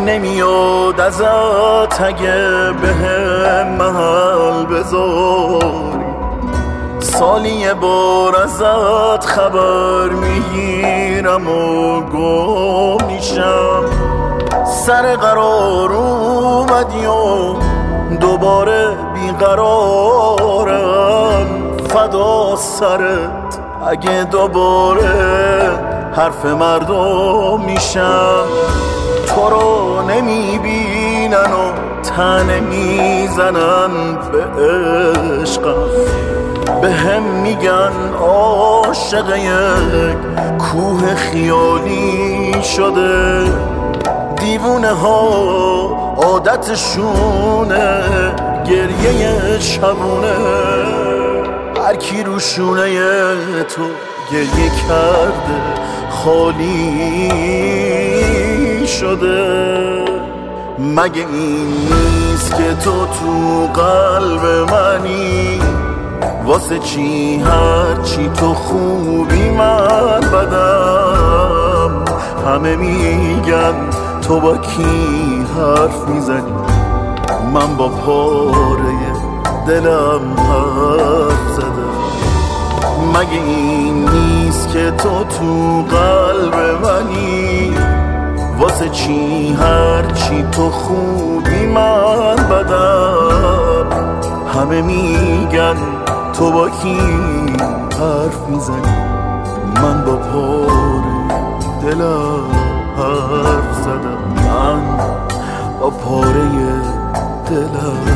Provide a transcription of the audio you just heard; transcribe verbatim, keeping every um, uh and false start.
نمیاد ازت اگه به هم محل بذاری، سالی یه بار ازت خبر میگیرم و گم میشم. سر قرار اومدی و دوباره بیقرارم، فدا سرت اگه دوباره حرف مردم میشم. تو رو نمیبینن و تنه میزنن به عشقم، به هم میگن عاشق یک کوه خیالی شده. دیوونه ها عادتشونه گریه شبونه، هر کی رو شونه تو گریه کرده خالی شده. مگه این نیست که تو تو قلب منی؟ واسه چی هر چی تو خوبی من بدم؟ همه میگن تو با کی حرف میزنی، من با پاره دلم حرف زدم. مگه این نیست که تو تو قلب منی؟ واسه چی هر چی تو خوبی من بدم؟ همه میگن تو با کی حرف میزنی، من با پاره دلم حرف زدم. من با پاره دلم